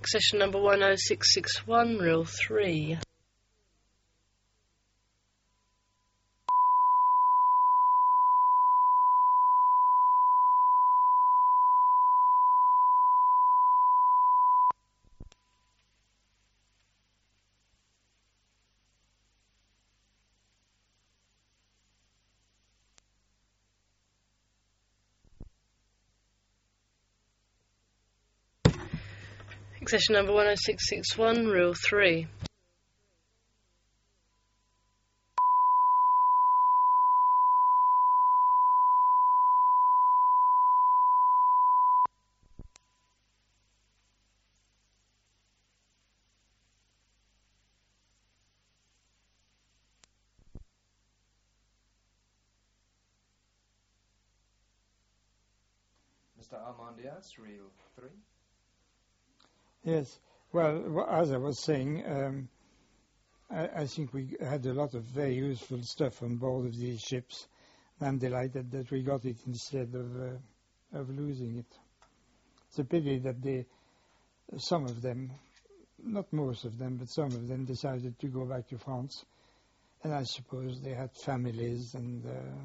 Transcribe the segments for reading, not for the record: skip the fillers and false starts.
Accession number 10661, reel 3. Accession number 10661, reel 3. Mr. Armandias, reel 3. Yes, well, as I was saying, I think we had a lot of very useful stuff on board of these ships. I'm delighted that we got it instead of losing it. It's a pity that some of them, not most of them, but some of them decided to go back to France. And I suppose they had families and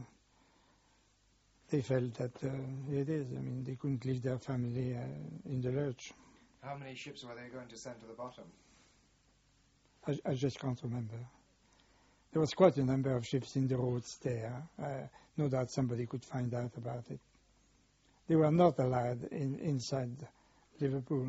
they felt that it is. I mean, they couldn't leave their family in the lurch. How many ships were they going to send to the bottom? I just can't remember. There was quite a number of ships in the roads there. No doubt somebody could find out about it. They were not allowed inside Liverpool.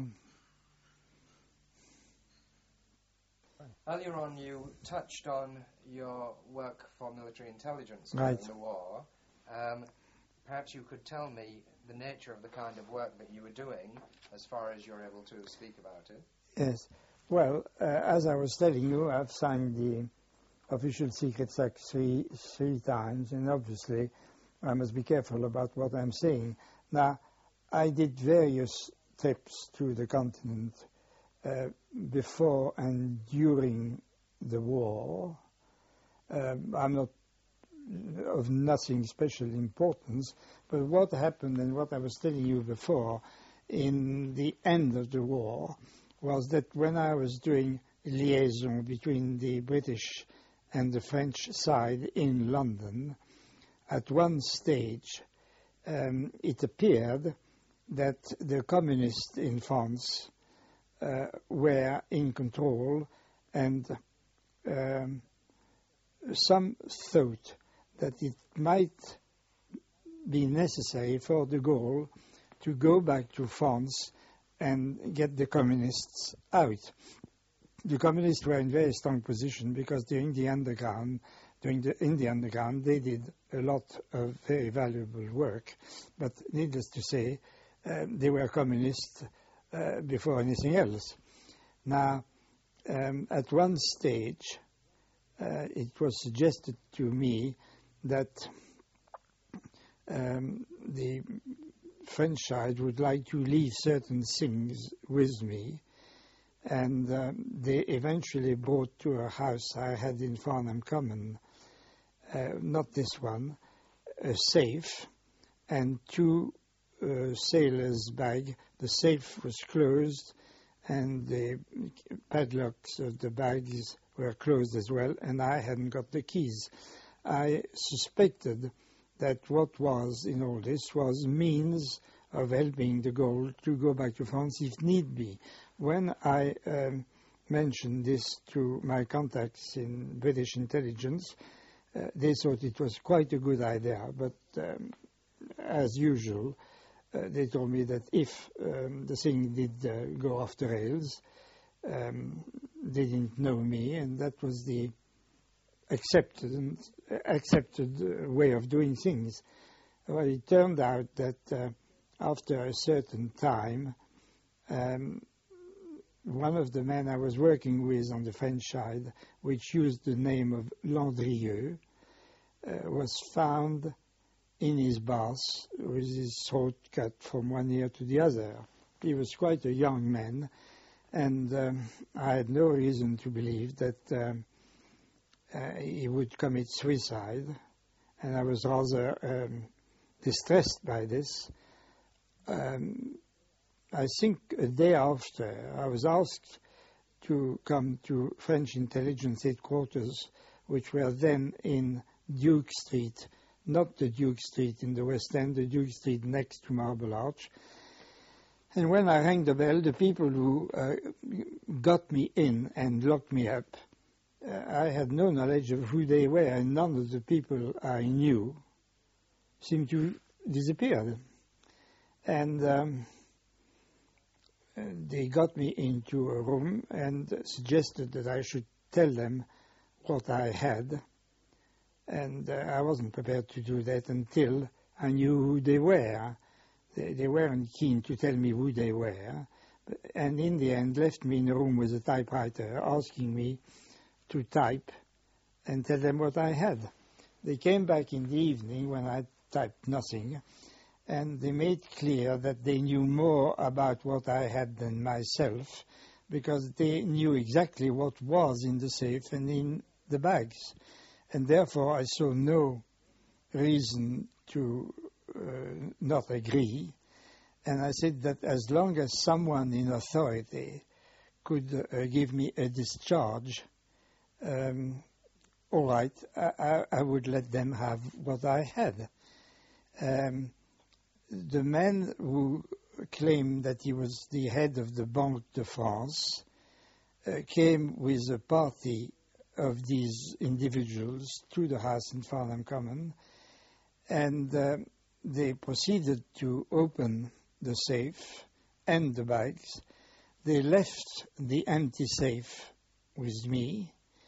Earlier on, you touched on your work for military intelligence during the war. Perhaps you could tell me the nature of the kind of work that you were doing, as far as you're able to speak about it. Yes. Well, as I was telling you, I've signed the Official Secrets Act three times, and obviously I must be careful about what I'm saying. Now, I did various trips to the continent before and during the war. I'm not of nothing special importance, but what happened and what I was telling you before in the end of the war was that when I was doing liaison between the British and the French side in London, at one stage it appeared that the communists in France were in control, and some thought that it might be necessary for de Gaulle to go back to France and get the communists out. The communists were in very strong position because in the underground, they did a lot of very valuable work. But needless to say, they were communists before anything else. Now, at one stage, it was suggested to me that the French side would like to leave certain things with me, and they eventually brought to a house I had in Farnham Common, not this one, a safe and two sailors' bag. The safe was closed and the padlocks of the bags were closed as well, and I hadn't got the keys. I suspected that what was in all this was means of helping de Gaulle to go back to France if need be. When I mentioned this to my contacts in British intelligence, they thought it was quite a good idea, but as usual, they told me that if the thing did go off the rails, they didn't know me, and that was the accepted way of doing things. Well, it turned out that after a certain time, one of the men I was working with on the French side, which used the name of Landrieux, was found in his bath with his throat cut from one ear to the other. He was quite a young man, and I had no reason to believe that he would commit suicide, and I was rather distressed by this. I think a day after, I was asked to come to French intelligence headquarters, which were then in Duke Street, not the Duke Street in the West End, the Duke Street next to Marble Arch. And when I rang the bell, the people who got me in and locked me up, I had no knowledge of who they were, and none of the people I knew seemed to disappear. And they got me into a room and suggested that I should tell them what I had. And I wasn't prepared to do that until I knew who they were. They weren't keen to tell me who they were, and in the end left me in a room with a typewriter asking me to type and tell them what I had. They came back in the evening when I typed nothing, and they made clear that they knew more about what I had than myself, because they knew exactly what was in the safe and in the bags. And therefore I saw no reason to not agree. And I said that as long as someone in authority could give me a discharge, all right, I would let them have what I had. The man who claimed that he was the head of the Banque de France came with a party of these individuals to the house in Farnham Common, and they proceeded to open the safe and the bags. They left the empty safe with me,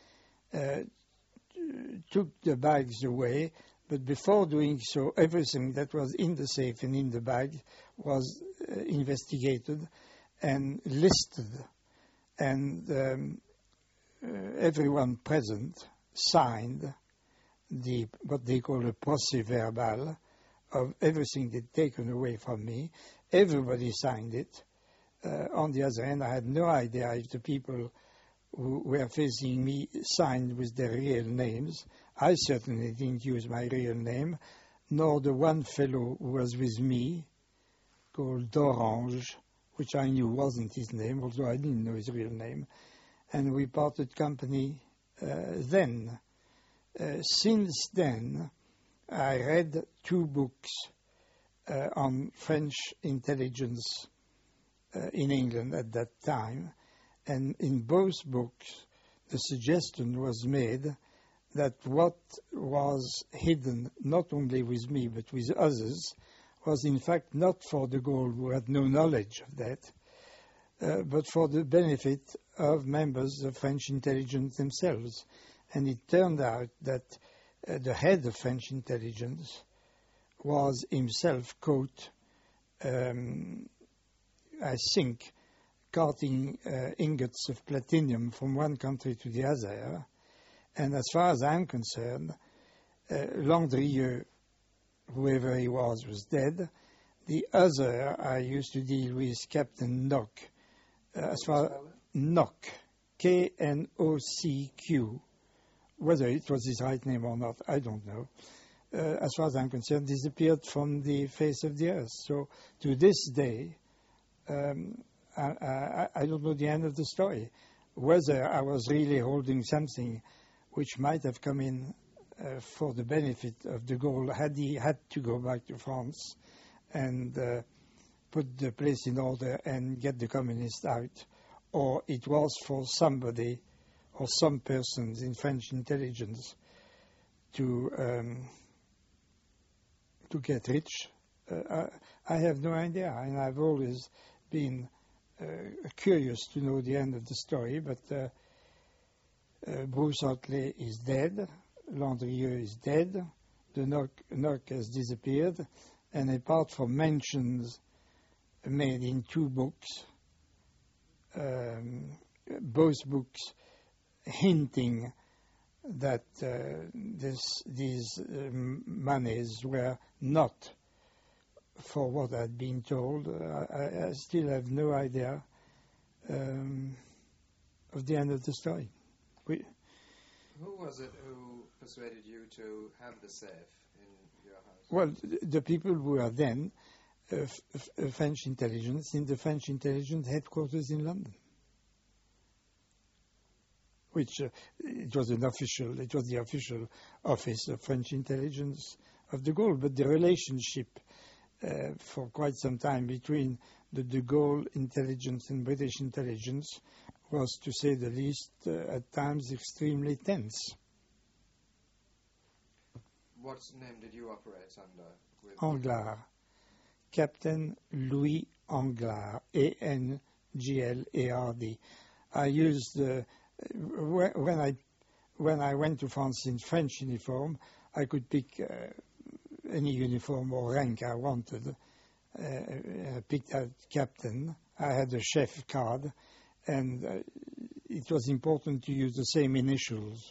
took the bags away, but before doing so, everything that was in the safe and in the bag was investigated and listed, and everyone present signed what they call a procès-verbal of everything they'd taken away from me. Everybody signed it. On the other hand, I had no idea if the people who were facing me signed with their real names. I certainly didn't use my real name, nor the one fellow who was with me, called d'Orange, which I knew wasn't his name, although I didn't know his real name. And we parted company then. Since then, I read 2 books on French intelligence in England at that time, and in both books the suggestion was made that what was hidden not only with me but with others was in fact not for de Gaulle, who had no knowledge of that, but for the benefit of members of French intelligence themselves. And it turned out that the head of French intelligence was himself caught, I think, carting ingots of platinum from one country to the other. And as far as I'm concerned, Landrieux, whoever he was dead. The other I used to deal with, Captain Knock. As far Knock, K-N-O-C-Q. Whether it was his right name or not, I don't know. As far as I'm concerned, disappeared from the face of the earth. So to this day, I don't know the end of the story. Whether I was really holding something which might have come in for the benefit of de Gaulle had he had to go back to France and put the place in order and get the communists out, or it was for somebody or some persons in French intelligence to get rich. I have no idea, and I've always been curious to know the end of the story, but Bruce Hartley is dead, Landrieux is dead, the Knock has disappeared, and apart from mentions made in 2 books, both books hinting that these monies were not for what I'd been told, I still have no idea of the end of the story. Who was it who persuaded you to have the safe in your house? Well, the people who were then French intelligence in the French intelligence headquarters in London, which it was the official office of French intelligence of de Gaulle, but the relationship for quite some time between the de Gaulle intelligence and British intelligence was, to say the least, at times extremely tense. What name did you operate under? Anglard. Captain Louis Anglard, A-N-G-L-A-R-D. I used, when I went to France in French uniform, I could pick any uniform or rank I wanted. I picked out captain. I had a chef card, and it was important to use the same initials,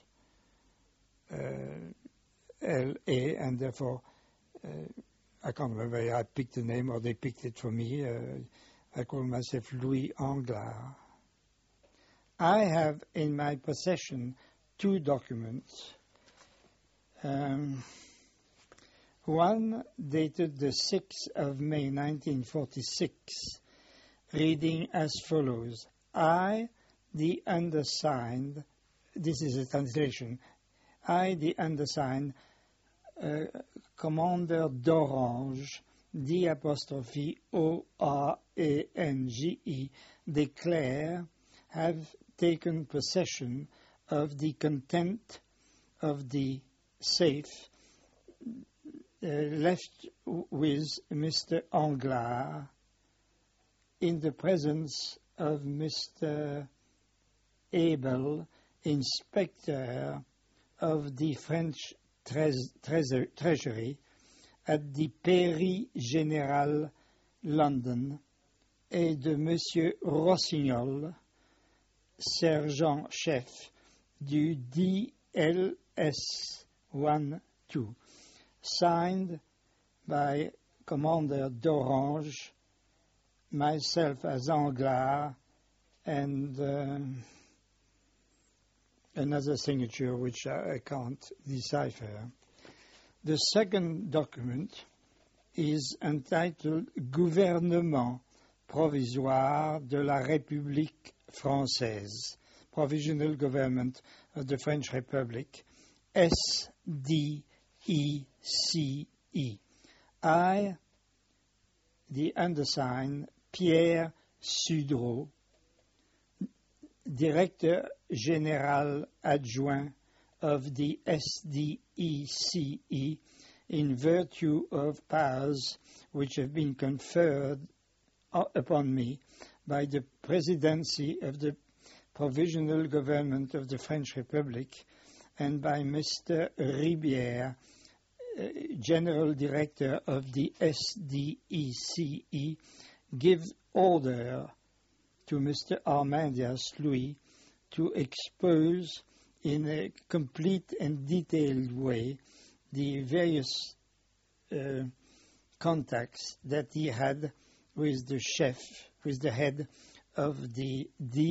L-A, and therefore I can't remember I picked the name or they picked it for me. I call myself Louis Anglard. I have in my possession 2 documents. One dated the 6th of May 1946, reading as follows. I, the undersigned, this is a translation, I, the undersigned, Commander d'Orange, D''O-R-A-N-G-E, declare, have taken possession of the content of the safe left with Mr. Anglard in the presence of Mr. Abel, Inspector of the French Treasury at the Pairie Générale, London, et de Monsieur Rossignol, sergent-chef du DLS-12, signed by Commander d'Orange, myself as Anglard, and another signature which I can't decipher. The second document is entitled Gouvernement provisoire de la République française, Provisional Government of the French Republic, SDECE. I, the undersigned, Pierre Sudreau, Director Général Adjoint of the SDECE, in virtue of powers which have been conferred upon me by the Presidency of the Provisional Government of the French Republic and by Mr. Ribière, General Director of the SDECE, give order to Mr. Armandias Louis to expose in a complete and detailed way the various contacts that he had with the chef, with the head of the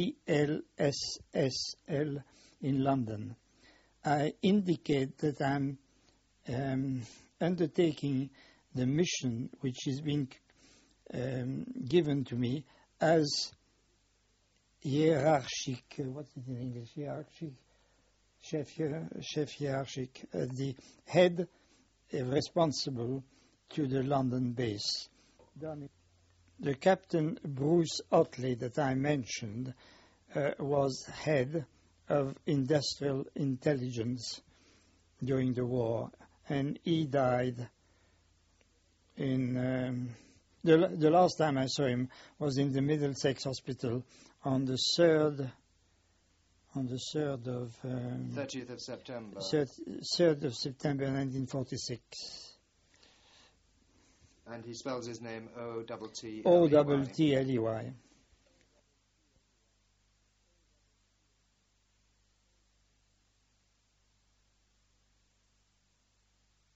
DLSSL in London. I indicate that I'm undertaking the mission which is being given to me as hierarchic, what's it in English, hierarchic? Chef hierarchic, the head responsible to the London base. The Captain Bruce Otley that I mentioned was head of industrial intelligence during the war, and he died in the last time I saw him was in the Middlesex Hospital on the 30th of September 1946. And he spells his name O-T-T-L-E-Y. O-T-T-L-E-Y.